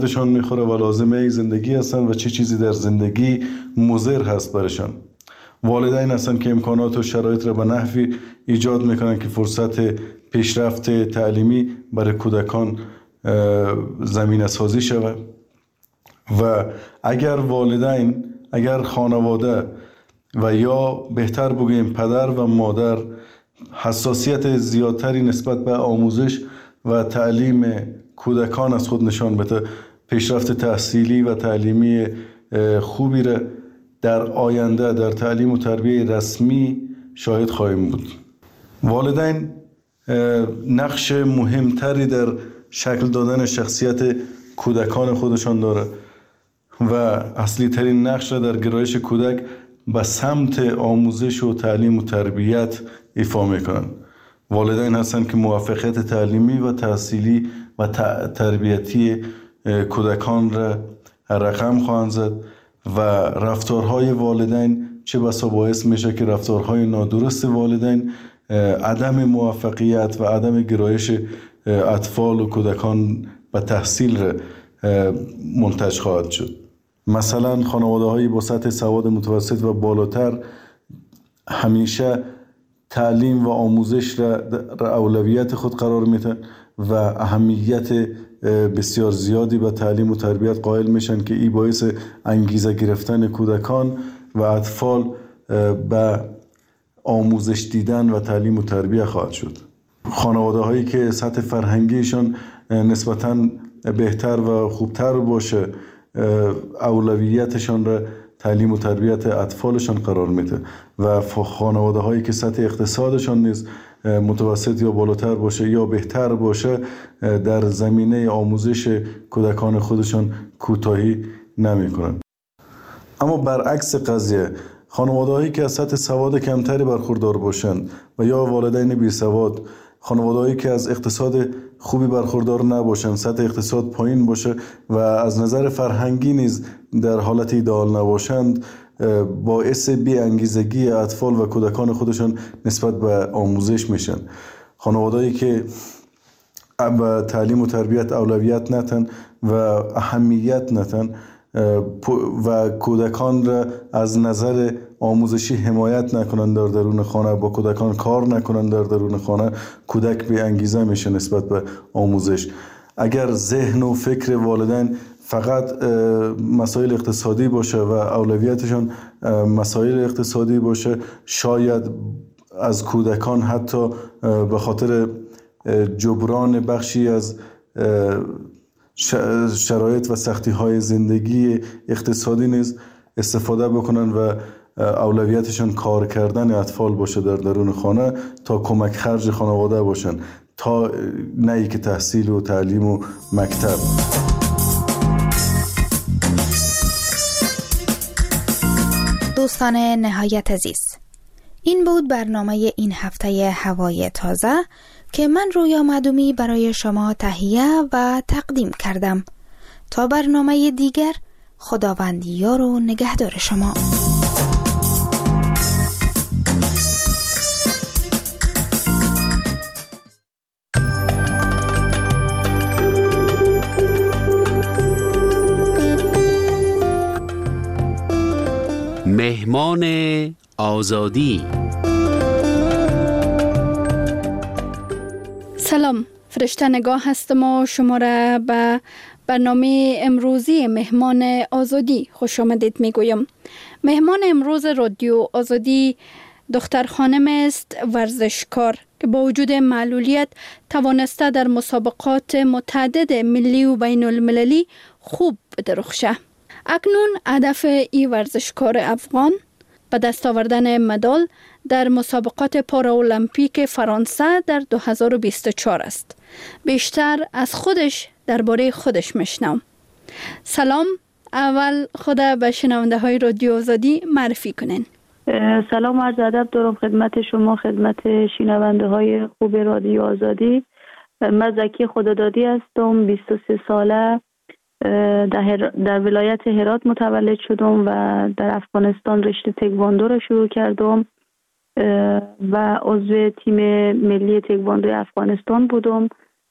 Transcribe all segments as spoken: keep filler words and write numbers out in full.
دردشان میخوره و لازمه زندگی هستن و چه چیزی در زندگی مضر هست برشان. والدین هستن که امکانات و شرایط را به نحوی ایجاد میکنن که فرصت پیشرفت تعلیمی برای کودکان زمینه سازی شود و اگر والدین، اگر خانواده و یا بهتر بگوییم پدر و مادر حساسیت زیادتری نسبت به آموزش و تعلیم کودکان از خود نشان بده، پیشرفت تحصیلی و تعلیمی خوبی را در آینده در تعلیم و تربیه رسمی شاهد خواهیم بود. والدین نقش مهمتری در شکل دادن شخصیت کودکان خودشان داره و اصلی ترین نقش را در گرایش کودک به سمت آموزش و تعلیم و تربیت ایفا میکنن. والدین هستند که موفقیت تعلیمی و تحصیلی و تربیتی کودکان را رقم خواهند زد و رفتارهای والدین چه بسا باعث میشه که رفتارهای نادرست والدین عدم موفقیت و عدم گرایش اطفال و کودکان به تحصیل را منتج خواهد شد. مثلا خانواده هایی با سطح سواد متوسط و بالاتر همیشه تعلیم و آموزش را اولویت خود قرار میدن و اهمیت بسیار زیادی به تعلیم و تربیت قائل میشن که این باعث انگیزه گرفتن کودکان و اطفال به آموزش دیدن و تعلیم و تربیت خواهد شد. خانواده هایی که سطح فرهنگیشان نسبتاً بهتر و خوبتر باشه اولویتشان را تعلیم و تربیت اطفالشان قرار میده و خانواده هایی که سطح اقتصادشان نیز متوسط یا بالاتر باشه یا بهتر باشه در زمینه آموزش کودکان خودشان کوتاهی نمی کنند. اما برعکس قضیه خانواده هایی که از سطح سواد کمتری برخوردار باشند و یا والدین بی سواد، خانواده هایی که از اقتصاد خوبی برخوردار نباشند، سطح اقتصاد پایین باشه و از نظر فرهنگی نیز در حالت ایدئال نباشند، باعث بی انگیزگی اطفال و کودکان خودشان نسبت به آموزش میشن. خانوادهایی که به تعلیم و تربیت اولویت نتن و اهمیت نتن و کودکان را از نظر آموزشی حمایت نکنند در درون خانه، با کودکان کار نکنند در درون خانه، کودک بی انگیزه میشه نسبت به آموزش. اگر ذهن و فکر والدین فقط مسائل اقتصادی باشه و اولویتشان مسائل اقتصادی باشه، شاید از کودکان حتی به خاطر جبران بخشی از شرایط و سختی های زندگی اقتصادی نیز استفاده بکنن و اولویتشان کار کردن اطفال باشه در درون خانه تا کمک خرج خانواده باشن، تا نه ای که تحصیل و تعلیم و مکتب. دوستان نهایت عزیز، این بود برنامه این هفته هوای تازه که من رویا معدومی برای شما تهیه و تقدیم کردم. تا برنامه دیگر، خداوند یار و نگهدار شما. مهمان آزادی. سلام، فرشته نگاه هستم و شما را به برنامه امروزی مهمان آزادی خوش آمدید میگویم. مهمان امروز رادیو آزادی دختر خانم است ورزشکار که با وجود معلولیت توانسته در مسابقات متعدد ملی و بین المللی خوب بدرخشه. اکنون هدف این ورزشکار افغان به دست آوردن مدال در مسابقات پاراولمپیک فرانسه در دو هزار و بیست و چهار است. بیشتر از خودش درباره خودش میشنوم. سلام، اول خود به شنونده های رادیو آزادی معرفی کنین. سلام و عرض ادب دارم خدمت شما، خدمت شنونده های خوب رادیو آزادی. من زکی خدادادی هستم، بیست و سه ساله، در, در ولایت هرات متولد شدم و در افغانستان رشته تکواندو را شروع کردم و عضو تیم ملی تکواندو افغانستان بودم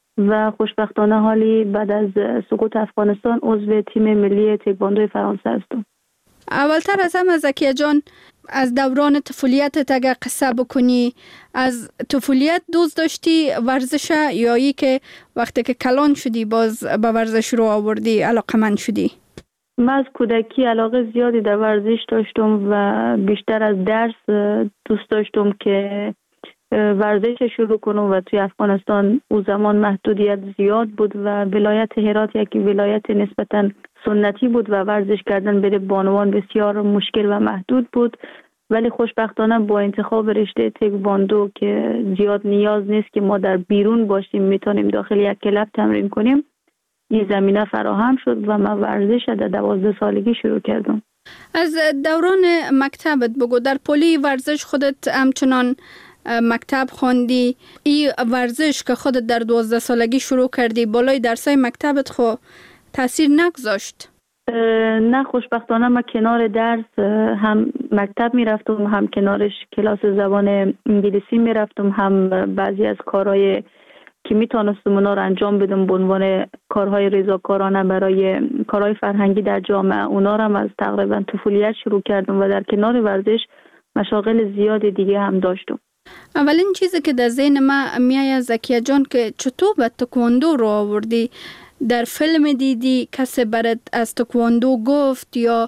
و خوشبختانه حالی بعد از سقوط افغانستان عضو تیم ملی تکواندو فرانسه هستم. اولتر از همه زکیه جان، از دوران طفولیتت اگر قصه بکنی، از طفولیت دوست داشتی ورزش یا ای که وقتی که کلان شدی باز به ورزش رو آوردی علاقمند شدی؟ من از کودکی علاقه زیادی در ورزش داشتم و بیشتر از درس دوست داشتم که ورزش شروع کنم و توی افغانستان او زمان محدودیت زیاد بود و ولایت هرات یکی ولایت نسبتاً سنتی بود و ورزش کردن بین بانوان بسیار مشکل و محدود بود، ولی خوشبختانه با انتخاب رشته تکواندو که زیاد نیاز نیست که ما در بیرون باشیم، میتونیم داخل یک کلاب تمرین کنیم، این زمینه فراهم شد و من ورزش در دوازده سالگی شروع کردم. از دوران مکتبت بگو، در پلی ورزش خودت همچنان مکتب خواندی، این ورزش که خودت در دوازده سالگی شروع کردی بالای درسای مکتبت خو تاثیر نگذاشت؟ نه، خوشبختانه من کنار درس هم مکتب می رفتم، هم کنارش کلاس زبان انگلیسی می رفتم، هم بعضی از کارهای که می تانستم اونا رو انجام بدم به عنوان کارهای رضاکارانه برای کارهای فرهنگی در جامعه، اونا رو هم از تقریبا طفولیت شروع کردم و در کنار ورزش مشاغل زیاد دیگه هم داشتم. اولین چیزی که در ذهن من میاد زکیه جان که چطور به تکواندو رو آوردی؟ در فیلم دیدی کسی برات از تکواندو گفت یا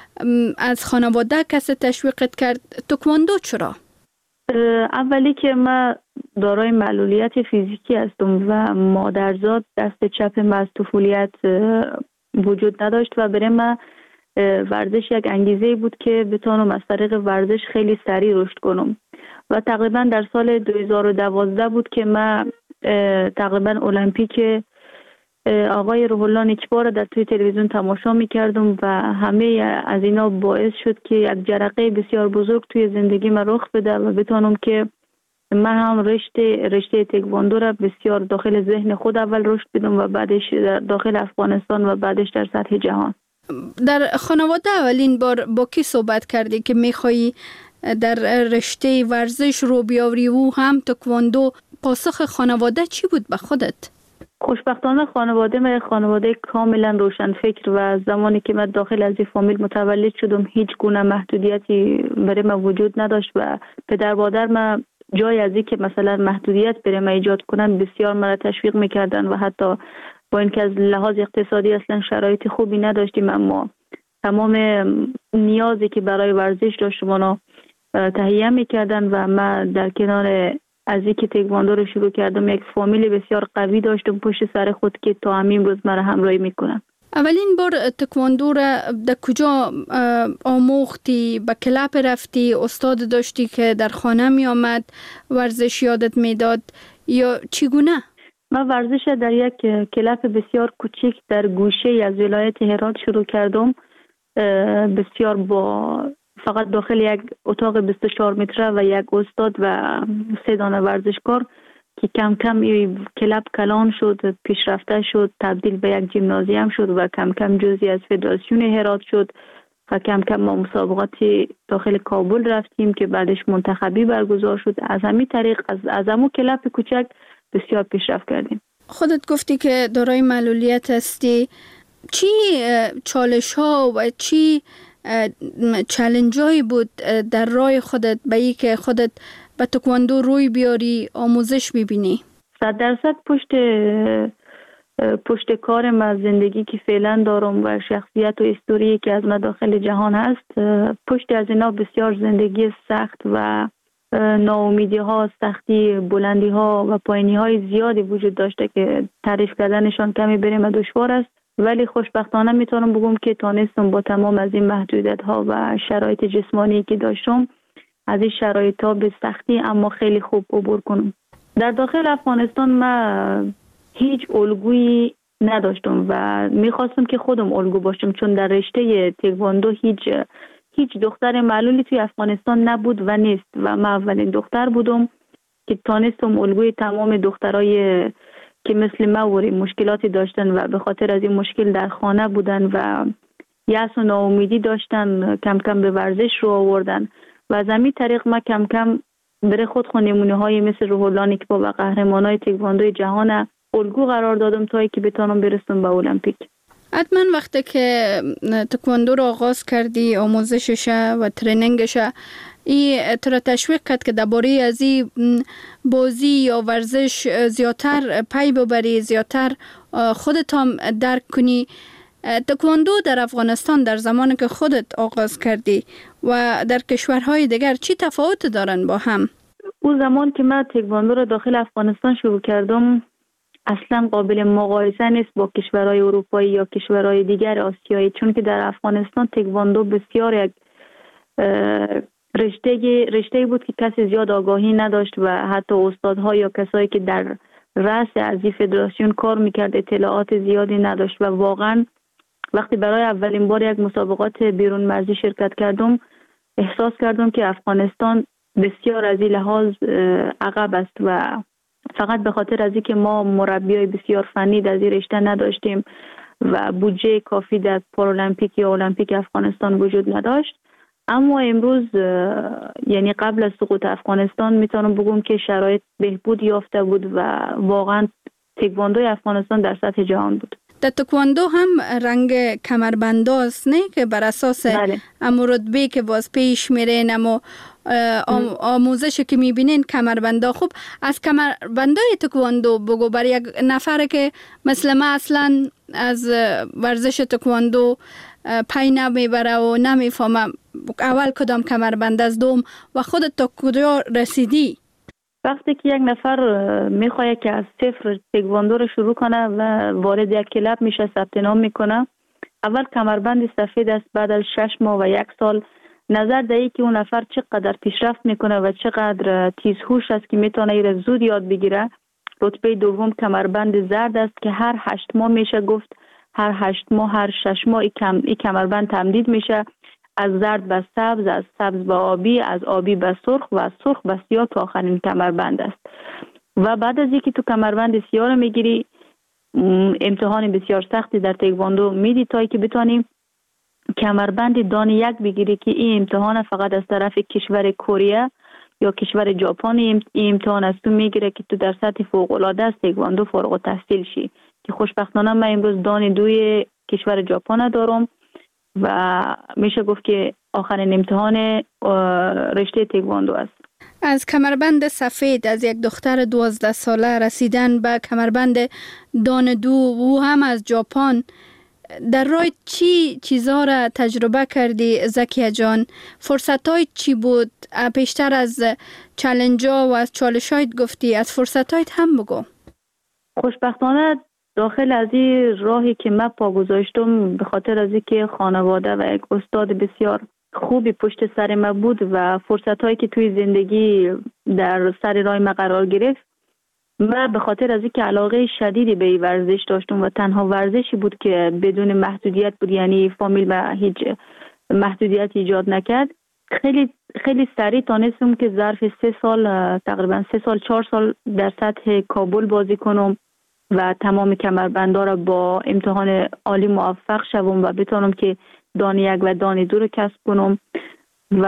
از خانواده کسی تشویقت کرد؟ تکواندو چرا؟ اولی که من دارای معلولیت فیزیکی هستم و مادرزاد دست چپ من از طفولیت وجود نداشت و برای من ورزش یک انگیزه بود که بتونم از طریق ورزش خیلی سریع رشد کنم و تقریبا در سال دو هزار و دوازده بود که من تقریبا المپیک آقای روح الله نیکبار در توی تلویزیون تماشا می‌کردم و همه از اینا باعث شد که یک جرقه بسیار بزرگ توی زندگی من رخ بده و بتونم که من هم رشته رشته تکواندو را بسیار داخل ذهن خود اول رشد بدم و بعدش در داخل افغانستان و بعدش در سطح جهان. در خانواده اولین بار با کی صحبت کردی که می‌خوای در رشته ورزش رو بیاوری و هم تکواندو؟ پاسخ خانواده چی بود به خودت؟ خوشبختانه خانواده من خانواده کاملا روشن فکر و زمانی که من داخل از این فامیل متولد شدم هیچ گونه محدودیتی برای من وجود نداشت و پدر مادر من جای از این که مثلا محدودیت برای من ایجاد کنن بسیار مرا تشویق میکردن و حتی با اینکه از لحاظ اقتصادی اصلا شرایط خوبی نداشتیم اما تمام نیازی که برای ورزش داشتم اونا تهیه میکردن و من در کنار از اینکه تکواندو رو شروع کردم یک فامیل بسیار قوی داشتم پشت سر خود که تا همین روز مرا همراهی میکنن. اولین بار تکواندو را در کجا آموختی؟ به کلاب رفتی؟ استاد داشتی که در خانه می آمد ورزش یادت میداد یا چگونه؟ من ورزش در یک کلاب بسیار کوچیک در گوشه از ولایت هرات شروع کردم، بسیار با فقط داخل یک اتاق بیست و چهار متره و یک استاد و سه دانه ورزشکار که کم کم این کلاب کلان شد، پیشرفته شد، تبدیل به یک جیمنازیوم شد و کم کم جزئی از فدراسیون هرات شد و کم کم ما مسابقاتی داخل کابل رفتیم که بعدش منتخبی برگزار شد. از همین طریق از از همون کلاب کوچک بسیار پیشرفت کردیم. خودت گفتی که دارای معلولیت هستی، چی چالش ها و چی چالش هایی بود در راه خودت به ای که خودت به تکواندو روی بیاری آموزش ببینی؟ صد درصد پشت پشت کارم از زندگی که فعلا دارم و شخصیت و استوری که از مداخل جهان هست، پشت از اینا بسیار زندگی سخت و ناامیدی ها، سختی، بلندی ها و پایینی های زیادی وجود داشته که تعریف کردنشان کمی بریم دشوار است، ولی خوشبختانه میتونم بگم که تانستم با تمام از این محدودیت ها و شرایط جسمانی که داشتم از این شرایط ها به سختی اما خیلی خوب عبور کنم. در داخل افغانستان من هیچ الگویی نداشتم و میخواستم که خودم الگو باشم، چون در رشته تکواندو هیچ هیچ دختر معلولی توی افغانستان نبود و نیست و من اولین دختر بودم که تانستم الگوی تمام دخترای که مثل من وری مشکلاتی داشتن و به خاطر از این مشکل در خانه بودن و یأس و ناامیدی داشتن کم کم به ورزش رو آوردن و از همین طریق من کم کم برای خود نمونه های مثل روح الله نیکبا و قهرمانای تکواندوی جهان الگو قرار دادم تا که بتونم برسم به المپیک. حتما وقتی که تکواندو رو آغاز کردی، آموزشش و ترینینگش، ای تر تشویق کرد که درباره از این بازی یا ورزش زیادتر پی ببری، زیادتر خودت هم درک کنی. تکواندو در افغانستان در زمانی که خودت آغاز کردی و در کشورهای دیگر چی تفاوت دارن با هم؟ اون زمان که من تکواندو رو داخل افغانستان شروع کردم اصلا قابل مقایسه نیست با کشورهای اروپایی یا کشورهای دیگر آسیایی، چون که در افغانستان تکواندو بسیار یک رشته رشته بود که کسی زیاد آگاهی نداشت و حتی استادها یا کسایی که در رأس از این فدراسیون کار میکرد اطلاعات زیادی نداشت و واقعا وقتی برای اولین بار یک مسابقات بیرون مرزی شرکت کردم احساس کردم که افغانستان بسیار از این لحاظ عقب است و فقط به خاطر از اینکه ما مربیای بسیار فنی در این رشته نداشتیم و بودجه کافی در پارالمپیک یا المپیک افغانستان وجود نداشت. اما امروز یعنی قبل از سقوط افغانستان میتونم بگم که شرایط بهبود یافته بود و واقعا تکواندوی افغانستان در سطح جهان بود. در تکواندو هم رنگ کمربندا است نه که بر اساس امو رتبه که باز پیش میرین، اما آموزش که میبینین کمربندا. خوب از کمربندای تکواندو بگو برای یک نفر که مثل ما اصلا از ورزش تکواندو پی نمیبره و نمیفهمه اول کدام کمربند از دوم و خودت تا کجا رسیدی؟ وقتی که یک نفر میخواد که از صفر تکواندو رو شروع کنه و وارد یک کلاب میشه ثبت نام میکنه، اول کمربند سفید است. بعد از شش ماه و یک سال نظر دهی که اون نفر چقدر پیشرفت میکنه و چقدر تیزهوش است که میتونه ایره زود یاد بگیره. رتبه دوم کمربند زرد است که هر هشت ماه میشه گفت هر هشت ماه هر شش ماه ای کم ای کمربند تمدید میشه، از زرد به سبز، از سبز به آبی، از آبی به سرخ و از سرخ به سیاه تا آخرین کمربند است. و بعد از اینکه تو کمربند سیاه رو میگیری امتحان بسیار سختی در تکواندو میدی تا که بتونیم کمربند دان یک بگیری که این امتحان فقط از طرف کشور کره یا کشور ژاپن این امتحان از تو میگیره که تو در سطح فوق العاده از تکواندو فارغ التحصیل شی، که خوشبختانه من امروز دان دوی کشور ژاپن دارم و میشه گفت که آخرین امتحان رشته تکواندو است. از کمربند سفید از یک دختر دوازده ساله رسیدن به کمربند دان دو و هم از ژاپن، در راه چی چیزها را تجربه کردی زکیه جان؟ فرصتای چی بود؟ پیشتر از چالنجا و از چالشایت گفتی، از فرصتایت هم بگو. خوشبختانه داخل از این راهی که من پا گذاشتم به خاطر از اینکه خانواده و یک استاد بسیار خوبی پشت سر من بود و فرصتایی که توی زندگی در سر راه من قرار گرفت، من به خاطر از اینکه علاقه شدیدی به این ورزش داشتم و تنها ورزشی بود که بدون محدودیت بود، یعنی فامیل و هیچ محدودیت ایجاد نکرد، خیلی خیلی سریع تانستم که ظرف سه سال تقریبا سه سال چهار سال در سطح کابل بازی کنم و تمام کمربندها را با امتحان عالی موفق شوم و بتونم که دان یک و دان دو رو کسب کنم. و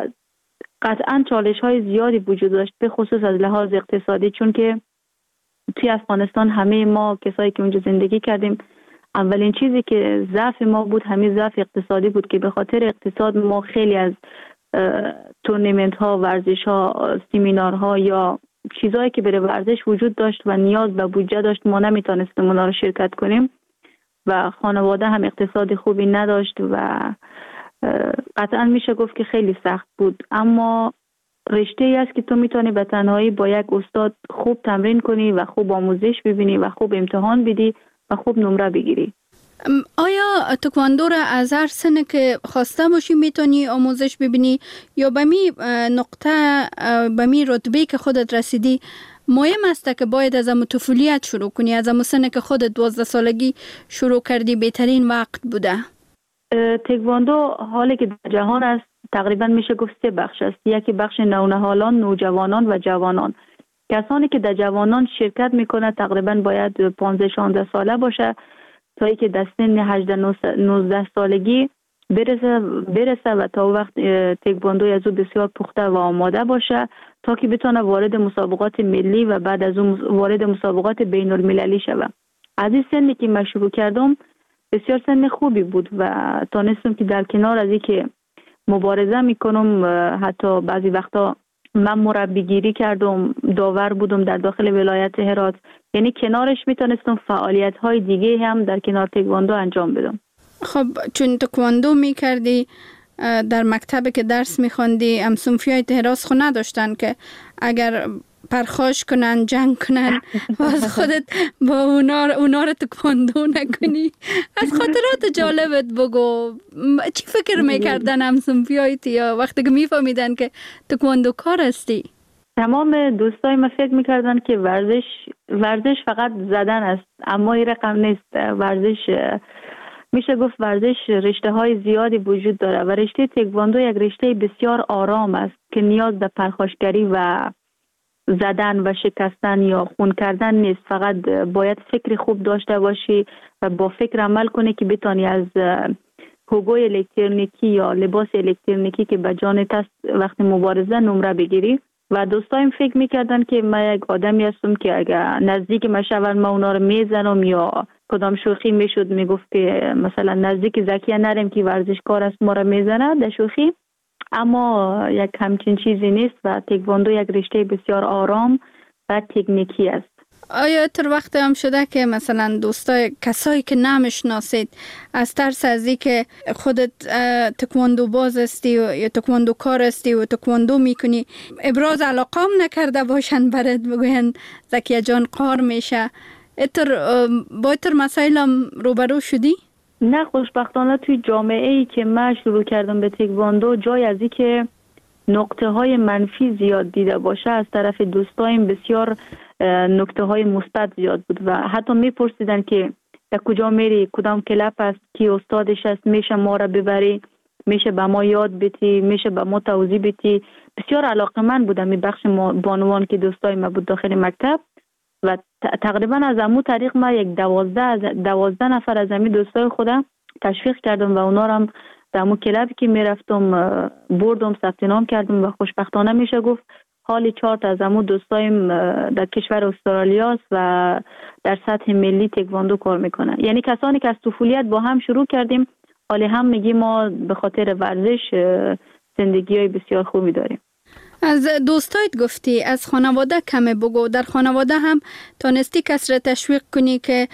قطعا چالش های زیادی وجود داشت به خصوص از لحاظ اقتصادی، چون که توی افغانستان همه ما کسایی که اونجا زندگی کردیم اولین چیزی که ضعف ما بود همین ضعف اقتصادی بود که به خاطر اقتصاد ما خیلی از تورنمنت ها، ورزش ها، سیمینار ها یا چیزایی که برای ورزش وجود داشت و نیاز به بودجه داشت ما نمیتونستیم اونا رو شرکت کنیم و خانواده هم اقتصاد خوبی نداشت و قطعا میشه گفت که خیلی سخت بود. اما رشته ای است که تو میتونی به تنهایی با یک استاد خوب تمرین کنی و خوب آموزش ببینی و خوب امتحان بدی و خوب نمره بگیری. آیا تکواندو را از هر سنه که خواسته باشی میتونی آموزش ببینی یا به می نقطه به می رتبه که خودت رسیدی مهم است که باید از امو طفولیت شروع کنی، از امو سنه که خودت دوازده سالگی شروع کردی بهترین وقت بوده؟ تکواندو حالی که در جهان است تقریبا میشه گفت سه بخش است. یکی بخش نونهالان، نوجوانان و جوانان. کسانی که در جوانان شرکت میکنه تقریبا باید پانزده شانزده ساله باشه تا ای که در سن هجده نوزده سالگی برسه برسه و تا وقت تکواندو از او بسیار پخته و آماده باشه تا که بتونه وارد مسابقات ملی و بعد از اون وارد مسابقات بین المللی شود. از این سنی که من شروع کردم بسیار سن خوبی بود و تانستم که در کنار از اینکه مبارزه میکنم، حتی بعضی وقتا من مربیگیری کردم، داور بودم در داخل ولایت هرات، یعنی کنارش میتونستم فعالیت های دیگه هم در کنار تکواندو انجام بدم. خب چون تکواندو میکردی، در مکتب که درس میخوندی، هم صنفیای تهراس خو نداشتن که اگر پرخاش کنن، جنگ کنن باز خودت با اونا, اونا رو تکواندو نکنی؟ از خاطرات جالبت بگو، چی فکر میکردن هم صنفیای یا وقتی که میفهمیدن که تکواندو کار هستی؟ تمام دوستای ما فکر میکردن که ورزش ورزش فقط زدن است، اما این رقم نیست. ورزش میشه گفت ورزش رشته های زیادی وجود داره و رشته تکواندو یک رشته بسیار آرام است که نیاز به پرخاشگری و زدن و شکستن یا خون کردن نیست. فقط باید فکر خوب داشته باشی و با فکر عمل کنی که بتانی از حقوق الکترونیکی یا لباس الکترونیکی که به جانت است وقتی مبارزه نمره بگیری. و دوستایم فکر میکردن که من یک آدمی هستم که اگر نزدیک من شون من اونا رو میزنم، یا کدام شوخی میشد میگفت که مثلا نزدیک زکیه نریم که ورزشکار است ما رو میزنه در شوخی، اما یک همچین چیزی نیست و تکواندو یک رشته بسیار آرام و تکنیکی است. آیا تر وقت هم شده که مثلا دوستای کسایی که نمیشناسید از ترس از این که خودت تکواندو باز استی یا تکواندو کار استی و تکواندو میکنی ابراز علاقه هم نکرده باشن برات بگوین زکیه جان قار میشه، اتر با اتر مسائل هم روبرو شدی؟ نه، خوشبختانه توی جامعه ای که من شروع کردم به تکواندو جای از این که نقطه های منفی زیاد دیده باشه از طرف دوستایم بسیار نکته های مثبت زیاد بود و حتی میپرسیدن که در کجا میری، کدام کلاب است، کی استادش است، میشه ما را ببری، میشه به ما یاد بدی، میشه به ما توضیح بدی. بسیار علاقه‌مند بودم این بخش بانوان که دوستای ما بود داخل مکتب و تقریبا از امو طریق ما یک دوازده دوازده نفر از امی دوستای خودم تشویق کردم و اونا هم در امو کلابی که میرفتم بردم، ثبت نام کردم و خوشبختانه میشه گفت حالی چهار تا از امو دوستایم در کشور استرالیا است و در سطح ملی تکواندو کار میکنن. یعنی کسانی که از طفولیت با هم شروع کردیم حالی هم میگیم ما به خاطر ورزش زندگی های بسیار خوبی داریم. از دوستایت گفتی، از خانواده کمه بگو. در خانواده هم تانستی کس را تشویق کنی که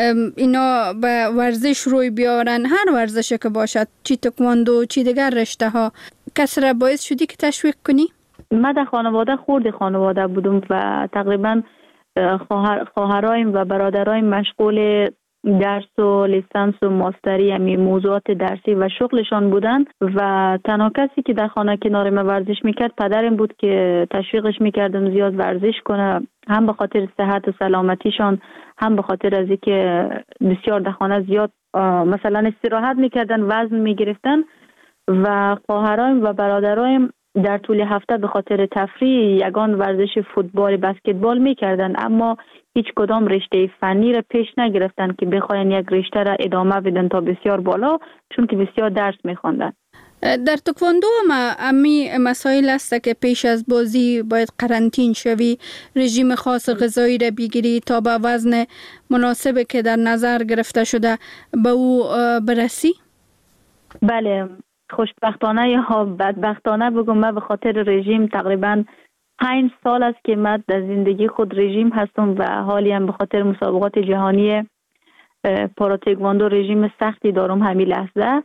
اینا به ورزش روی بیارن، هر ورزشی که باشد، چی تکواندو چی دیگر رشته ها، کس را باعث شدی که تشویق کنی؟ من در خانواده خورد خانواده بودم و تقریبا خواهر خواهرایم و برادرایم مشغول درس و لیسانس و ماستری همین موضوعات درسی و شغلشان بودن و تنها کسی که در خانه کنار من ورزش میکرد پدرم بود که تشویقش میکردم زیاد ورزش کنه، هم به خاطر صحت و سلامتیشان، هم به خاطر از اینکه بسیار در خانه زیاد مثلا استراحت میکردن، وزن میگرفتن و خواهرایم و برادرایم در طول هفته به خاطر تفریح یگان ورزش فوتبال، بسکتبال میکردن، اما هیچ کدام رشته فنی را پیش نگرفتن که بخواین یک رشته را ادامه بدن تا بسیار بالا، چون که بسیار درس میخواندن. در تکواندو هم امی مسائل است که پیش از بازی باید قرنطین شوی، رژیم خاص غذایی را بگیری تا به وزن مناسب که در نظر گرفته شده به او برسی؟ بله، خوشبختانه یا بدبختانه بگم من به خاطر رژیم تقریبا پنج سال است که من در زندگی خود رژیم هستم و حالی هم به خاطر مسابقات جهانی پارا تکواندو رژیم سختی دارم همین لحظه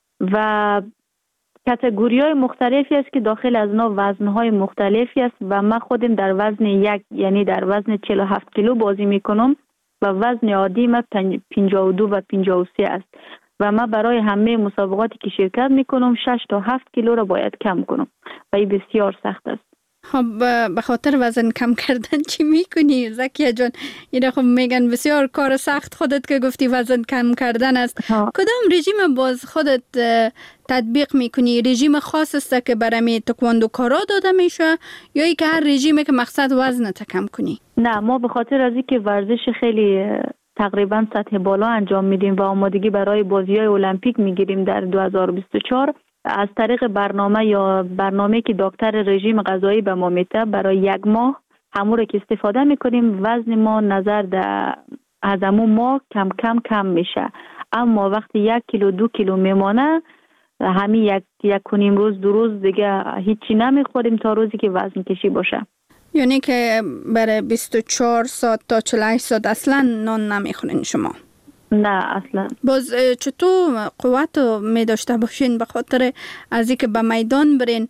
و کاتگوری های مختلفی است که داخل از اونا وزن های مختلفی است و من خودم در وزن یک یعنی در وزن چهل و هفت کیلو بازی میکنم و وزن عادی من پنجاه و دو و پنجاه و سه است و من برای همه مسابقاتی که شرکت میکنم شش تا هفت کیلو را باید کم کنم و این بسیار سخت است. خب به خاطر وزن کم کردن چی میکنی زکیه جان؟ اینا خب میگن بسیار کار سخت، خودت که گفتی وزن کم کردن است ها. کدام رژیم باز خودت تطبیق میکنی؟ رژیم خاص است که برای تکواندو کارا داده میشه یا ای که هر رژیمی که مقصد وزن تا کم کنی؟ نه، ما به خاطر از اینکه ورزش خیلی تقریبا سطح بالا انجام میدیم و آمادگی برای بازی‌های المپیک میگیریم در دو هزار و بیست و چهار، از طریق برنامه یا برنامه که دکتر رژیم غذایی به ما میده برای یک ماه همون رو که استفاده میکنیم وزن ما نظر در از همون ماه کم کم کم میشه. اما وقتی یک کیلو دو کیلو میمانه همین یک یک کنیم روز دو روز دیگه هیچی نمیخوریم تا روزی که وزن کشی باشه. یعنی که برای بیست و چهار ساعت تا چهل و هشت ساعت اصلا نان نمیخورین شما؟ نه اصلا. باز چطور قوت می داشته باشین به خاطر از اینکه به میدان برین؟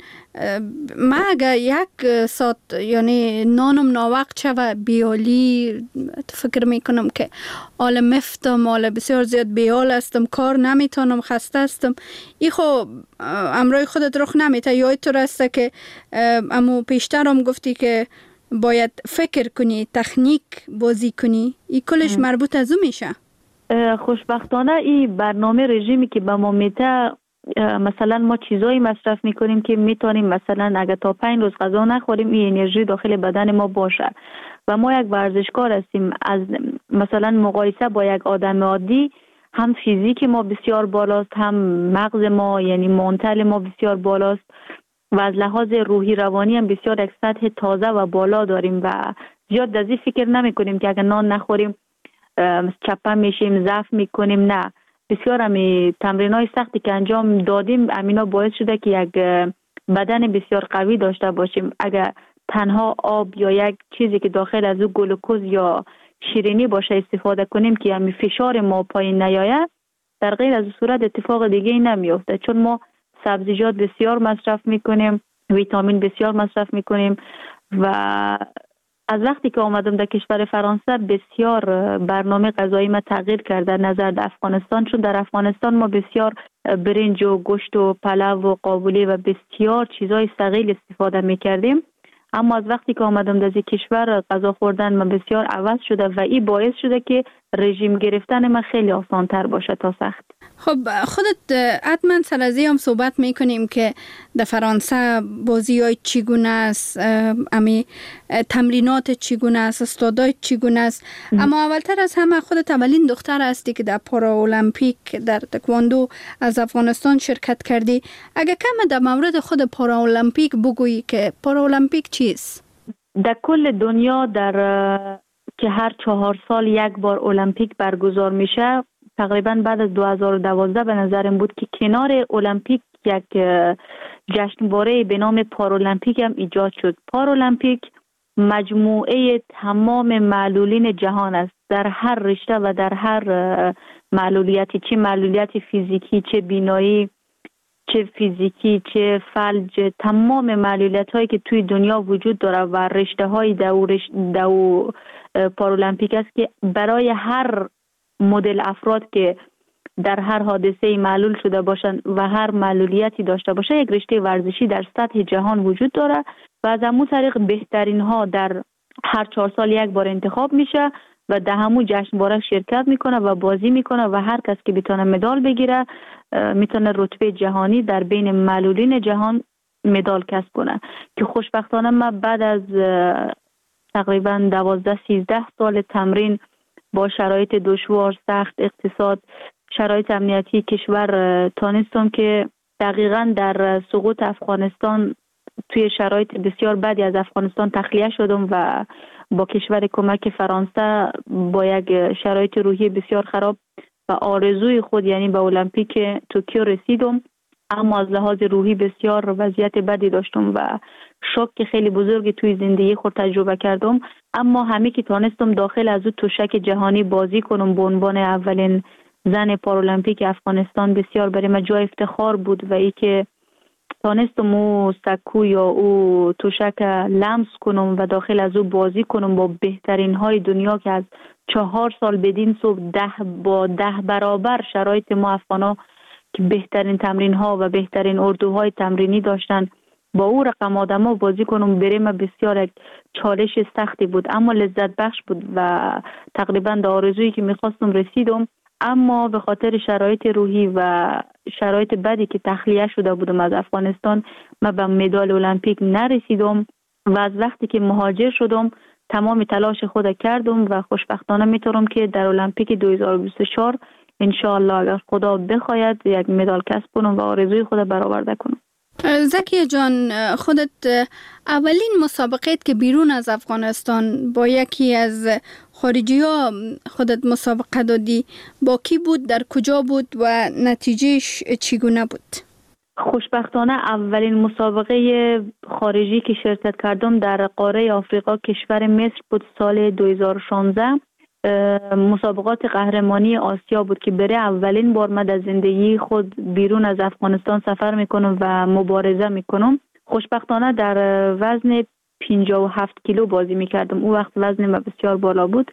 ما اگه یک ساعت یعنی نانم ناوقت شوه بیالی فکر میکنم که حال مفتم، حال بسیار زیاد بیال هستم، کار نمیتونم، خسته هستم. ای خو امروی خودت رخ نمیته. یا اینطور است که امو پیشترم گفتی که باید فکر کنی، تکنیک بازی کنی، ای کلش مربوط از او میشه؟ خوشبختانه این برنامه رژیمی که به ما میده مثلا ما چیزایی مصرف میکنیم که میتونیم مثلا اگر تا پنج روز غذا نخوریم این انرژی داخل بدن ما باشه و ما یک ورزشکار هستیم. از مثلا مقایسه با یک آدم عادی هم فیزیک ما بسیار بالاست، هم مغز ما یعنی منتل ما بسیار بالاست و از لحاظ روحی روانی هم بسیار یک سطح تازه و بالا داریم و زیاد از این فکر نمی کنیم که اگر نان نخوریم چپه میشیم، ضعف میکنیم. نه، بسیار همی تمرین های سختی که انجام دادیم امینا باعث شده که یک بدن بسیار قوی داشته باشیم. اگر تنها آب یا یک چیزی که داخل از او گلوکوز یا شیرینی باشه استفاده کنیم که همی فشار ما پایین نیاید، در غیر از صورت اتفاق دیگه ای نمیافته. چون ما سبزیجات بسیار مصرف میکنیم، ویتامین بسیار مصرف میکنیم و از وقتی که آمدم در کشور فرانسه بسیار برنامه غذایی ما تغییر کرده نظر در افغانستان. چون در افغانستان ما بسیار برنج و گوشت و پلو و قابلی و بسیار چیزای ثقیل استفاده میکردیم. اما از وقتی که آمدم در کشور غذا خوردن ما بسیار عوض شده و این باعث شده که رژیم گرفتن ما خیلی آسان تر باشه تا سخت. خب خودت حتما سر از این هم صحبت میکنیم که در فرانسه بازی های چگونه است، امی تمرینات چگونه است، استادای چگونه است. اما اولتر از همه خودت اولین دختر هستی که در پارا المپیک در تکواندو از افغانستان شرکت کردی. اگه کم در مورد خود پارا المپیک بگویی که پارا المپیک چیست؟ در کل دنیا در که هر چهار سال یک بار المپیک برگزار میشه، تقریبا بعد از دو هزار و دوازده به نظرم بود که کنار المپیک یک جشنواره به نام پارالمپیک هم ایجاد شد. پارالمپیک مجموعه تمام معلولین جهان است، در هر رشته و در هر معلولیتی، چه معلولیت فیزیکی، چه بینایی، چه فیزیکی، چه فلج، تمام معلولیت هایی که توی دنیا وجود داره و رشته های دو, رشت دو پارالمپیک است که برای هر مدل افراد که در هر حادثه معلول شده باشند و هر معلولیتی داشته باشه یک رشته ورزشی در سطح جهان وجود داره و از همون طریق بهترین ها در هر چهار سال یک بار انتخاب میشه و در همون جشنواره شرکت میکنه و بازی میکنه و هر کس که بتونه مدال بگیره میتونه رتبه جهانی در بین معلولین جهان مدال کسب کنه. که خوشبختانه من بعد از تقریبا دوازده سیزده سال تمرین با شرایط دشوار، سخت، اقتصاد، شرایط امنیتی کشور تانستم که دقیقاً در سقوط افغانستان توی شرایط بسیار بدی از افغانستان تخلیه شدم و با کشور کمک فرانسه با یک شرایط روحی بسیار خراب و آرزوی خود یعنی به المپیک توکیو رسیدم. اما از لحاظ روحی بسیار وضعیت بدی داشتم و شوک خیلی بزرگی توی زندگی خود تجربه کردم. اما همه که تانستم داخل از او توشک جهانی بازی کنم به عنوان اولین زن پارالمپیک افغانستان بسیار برای من جای افتخار بود و ای که تانستم او سکو یا او توشک لمس کنم و داخل از او بازی کنم با بهترین های دنیا که از چهار سال بدین صبح ده با ده برابر شرایط ما افغانا که بهترین تمرین ها و بهترین اردوهای تمرینی داشتن با او رقم آدم ها بازی کنم برای من بسیار یک چالش سختی بود اما لذت بخش بود و تقریبا در آرزویی که میخواستم رسیدم. اما به خاطر شرایط روحی و شرایط بدی که تخلیه شده بودم از افغانستان من به مدال المپیک نرسیدم و از وقتی که مهاجر شدم تمام تلاش خود کردم و خوشبختانه میتونم که در المپیک دو هزار و بیست و چهار انشاءالله اگر خدا بخواید یک مدال کسب کنم و آرزوی خود برآورده کنم. زکیه جان، خودت اولین مسابقه که بیرون از افغانستان با یکی از خارجی ها خودت مسابقه دادی با کی بود، در کجا بود و نتیجهش چگونه بود؟ خوشبختانه اولین مسابقه خارجی که شرکت کردم در قاره آفریقا کشور مصر بود سال دو هزار و شانزده. مسابقات قهرمانی آسیا بود که برای اولین بار من در زندگی خود بیرون از افغانستان سفر میکنم و مبارزه میکنم. خوشبختانه در وزن پنجاه و هفت کیلو بازی میکردم. اون وقت وزن من بسیار بالا بود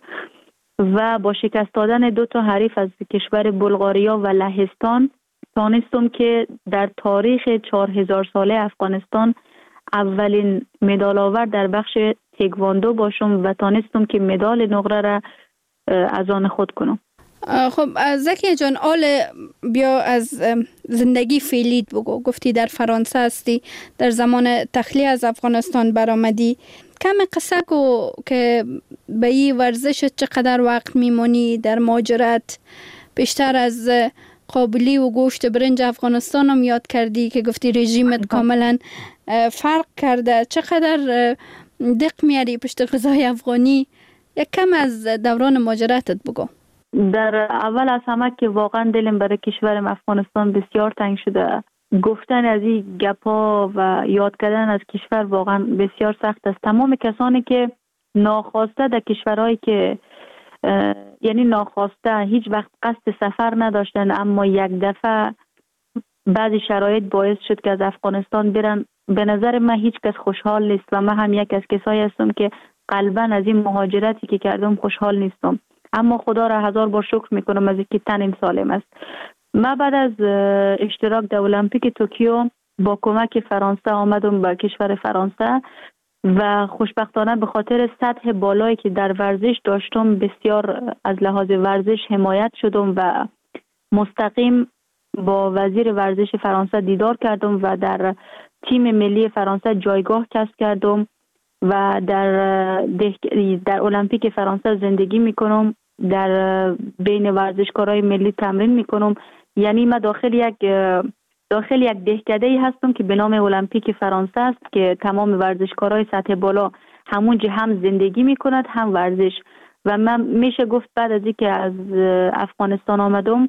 و با شکست دادن دو تا حریف از کشور بلغاریا و لهستان تانستم که در تاریخ چهار هزار ساله افغانستان اولین مدال آور در بخش تکواندو باشم و تانستم که مدال نقره را از آن خود کنم. خب زکیه جان، آل بیا از زندگی فعلیت بگو. گفتی در فرانسه هستی، در زمان تخلیه از افغانستان برآمدی. کم قصه گو که به این ورزش چقدر وقت میمونی در مهاجرت؟ بیشتر از قابلی و گوشت برنج افغانستان هم یاد کردی که گفتی رژیمت کاملا فرق کرده. چقدر دق میاری پشت غذای افغانی؟ یک کم از دوران مهاجرتت بگو. در اول از همه که واقعا دلم برای کشورم افغانستان بسیار تنگ شده. گفتن از این گپا و یاد کردن از کشور واقعا بسیار سخت است. تمام کسانی که ناخواسته در کشورهایی که یعنی ناخواسته هیچ وقت قصد سفر نداشتن اما یک دفعه بعضی شرایط باعث شد که از افغانستان برن، به نظر من هیچ کس خوشحال نیست و من هم یک از کسایی هستم که قلباً از این مهاجرتی که کردم خوشحال نیستم، اما خدا را هزار بار شکر میکنم از اینکه تنم سالم است. من بعد از اشتراک در المپیک توکیو با کمک فرانسه آمدم به کشور فرانسه و خوشبختانه به خاطر سطح بالایی که در ورزش داشتم بسیار از لحاظ ورزش حمایت شدم و مستقیم با وزیر ورزش فرانسه دیدار کردم و در تیم ملی فرانسه جایگاه کسب کردم و در در المپیک فرانسه زندگی میکنم، در بین ورزشکارای ملی تمرین میکنم. یعنی من داخل یک داخل یک دهکده‌ای هستم که به نام المپیک فرانسه است که تمام ورزشکارای سطح بالا همونجا هم زندگی میکنند هم ورزش. و من میشه گفت بعد از اینکه از افغانستان آمدم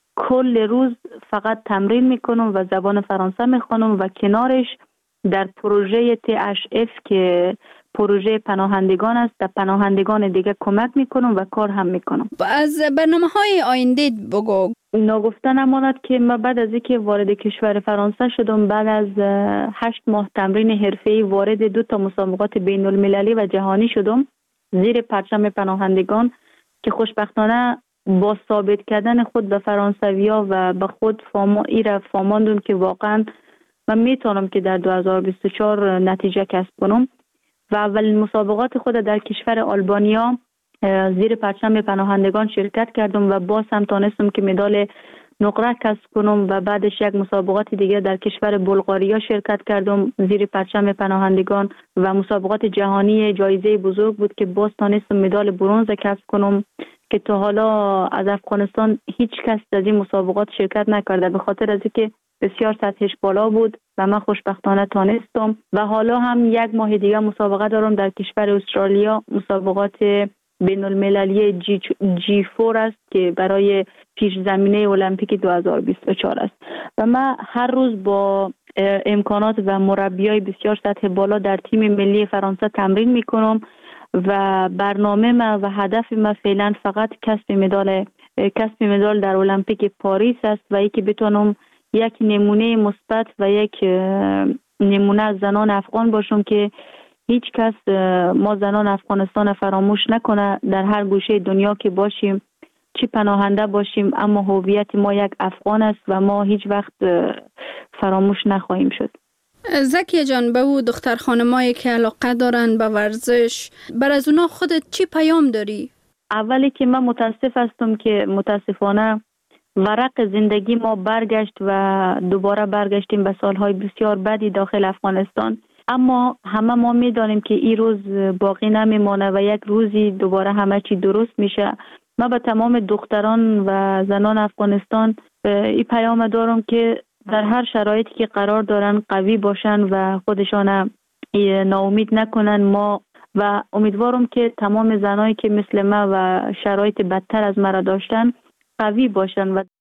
کل روز فقط تمرین میکنم و زبان فرانسه میخوانم و کنارش در پروژه تی اچ اف که پروژه پناهندگان است در پناهندگان دیگه کمک میکنم و کار هم میکنم. از برنامه‌های آینده بگو. نگفته نماند که من بعد از اینکه وارد کشور فرانسه شدم، بعد از هشت ماه تمرین حرفه‌ای وارد دو تا مسابقات بین المللی و جهانی شدم زیر پرچم پناهندگان که خوشبختانه با ثابت کردن خود به فرانسویا و به خود فاما ایره فاماندم که واقعا من میتونم که در دو هزار و بیست و چهار نتیجه کسب کنم و اولین مسابقات خود در کشور آلبانیا زیر پرچم پناهندگان شرکت کردم و باز هم تانستم که مدال نقره کسب کنم و بعدش یک مسابقات دیگه در کشور بلغاریا شرکت کردم زیر پرچم پناهندگان و مسابقات جهانی جایزه بزرگ بود که باز تانستم مدال برنز کسب کنم که تا حالا از افغانستان هیچ کس از این مسابقات شرکت نکرده به خاطر از اینکه بسیار سطحش بالا بود و من خوشبختانه تانستم. و حالا هم یک ماه دیگه مسابقه دارم در کشور استرالیا، مسابقات بین المللی جی, جی فور است که برای پیش زمینه المپیک دو هزار و بیست و چهار است و من هر روز با امکانات و مربیای بسیار سطح بالا در تیم ملی فرانسه تمرین میکنم و برنامه من و هدف من فعلا فقط کسب مدال کسب مدال در المپیک پاریس است و اینکه بتونم یک نمونه مثبت و یک نمونه از زنان افغان باشم که هیچ کس ما زنان افغانستان فراموش نکنه. در هر گوشه دنیا که باشیم، چی پناهنده باشیم، اما هویت ما یک افغان است و ما هیچ وقت فراموش نخواهیم شد. زکیه جان، به او دختر خانمایی که علاقه دارن به ورزش، بر از اونا خودت چی پیام داری؟ اولی که من متاسف هستم که متاسفانه ورق زندگی ما برگشت و دوباره برگشتیم به سالهای بسیار بدی داخل افغانستان، اما همه ما میدانیم که این روز باقی نمیمانه و یک روزی دوباره همه چی درست میشه من به تمام دختران و زنان افغانستان این پیام دارم که در هر شرایطی که قرار دارن قوی باشن و خودشان ناامید نکنن. ما و امیدوارم که تمام زنایی که مثل ما و شرایط بدتر از مرا داشتن قوی باشن و